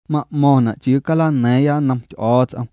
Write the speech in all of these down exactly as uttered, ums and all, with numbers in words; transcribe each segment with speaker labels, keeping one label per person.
Speaker 1: Ma mona chiu kala neya nam choots am.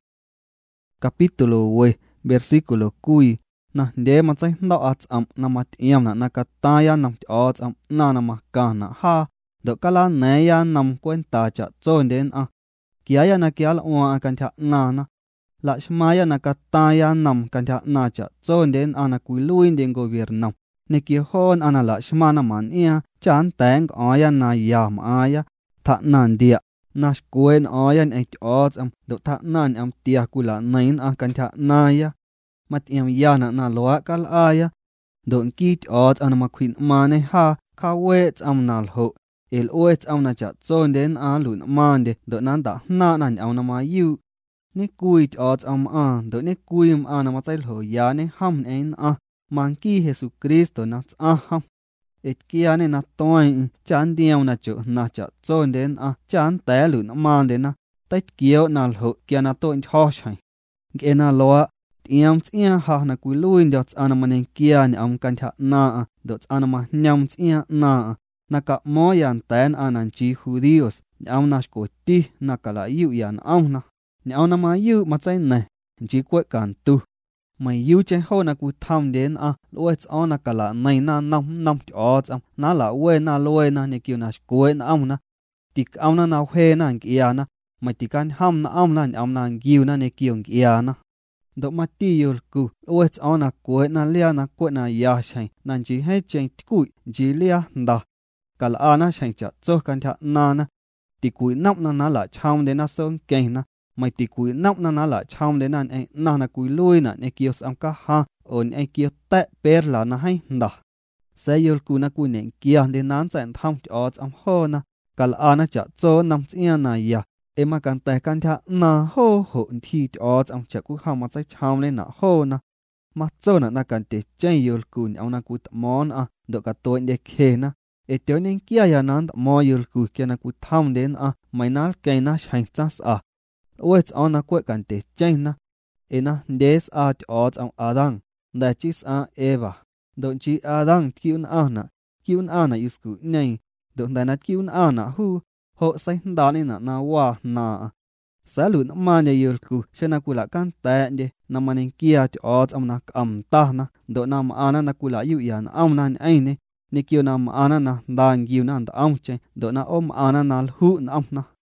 Speaker 1: Capítulo we, versículo kui. Na de ma tsai ndo ats am na mat iam na nakataya nam choots am na na makana ha. Do kala neya nam kwenta cha tson den a. Kiaya na kial oa kan cha na na. La shmaya nakataya nam kan cha na cha tson den a na kuiluin den gobernam. Ne ki hon ana la shmana man ia chan teng aya na yam aya. Tha nan dia. Nash kuen ayan ek odds am do ta nan am tia kula nain a kan cha naya mat yam yana na loa kal aya do kit odds an ma queen mane ha ka wet am nal ho el wet am na cha zon den a lun mande do nan da na nan am na ma yu ni kuit odds am a do ni kuim a na ma tsai ho ya ne ham en a man ki Jesu Kristo na a ham et kia ne na toin chan diao na chu na cha zon den a chan te lu na man den na tait kio na ho kia na to ho shai ge na loa tiam tia ha na ku luin dot ana manen kia ne am kan tha na a dot ana ma nyam tia na na ka mo yan ten anan chi judíos am na ko ti na kala yu yan am na ne am na ma yu ma tsai ne ji kwe kan tu mày yêu trên hô na ku tham đến à lôi cho na cả là này na năm năm cho am na là quê na lôi na ne kêu na quê na am na tik am na na huê na kia na mày tik an ham na am na am na kêu na ne kêu kia na do ma ti yul ku lôi cho na quê na lia na quê na ya shai na chỉ hết trên ku chỉ lia da cả là ana shai cha cho kan tha na na tik ku nắp na na là cham đến na song keng na mày tì cùi nắp na na lại chom đến nan anh na na cùi lui na ne kêu sam ka ha on anh kêu tệ per là na hay nda sẽ yul cùi na cùi neng kia đến nan chạy tham cho am ho na kal ana cha cho nam chia na ya em mà kan tệ kan tha na ho ho thi cho am cha cùi ha mà chạy chom lên na ho na mà cho na na kan te chen yul cùi ông na cùi mon a do ka toi de khe na e te neng kia ya nan mo yul cùi kia na cùi tham đến a mai na ke na shain chas a Wets on a quick and te chaina. Ena des at odds on Adang. That is a Eva. Don't chi Adang kiun ana. Kiun ana is good nay. Don't that kiun ana who ho say danina na wa na. Salute man ya yulku. Shenakula can tande. Namanin kia to odds on nak am tahna. Don't nam ana nakula yu yan amnan aine. Nikiunam ana na dang yunan the amche. Don't na om ana nal hu amna.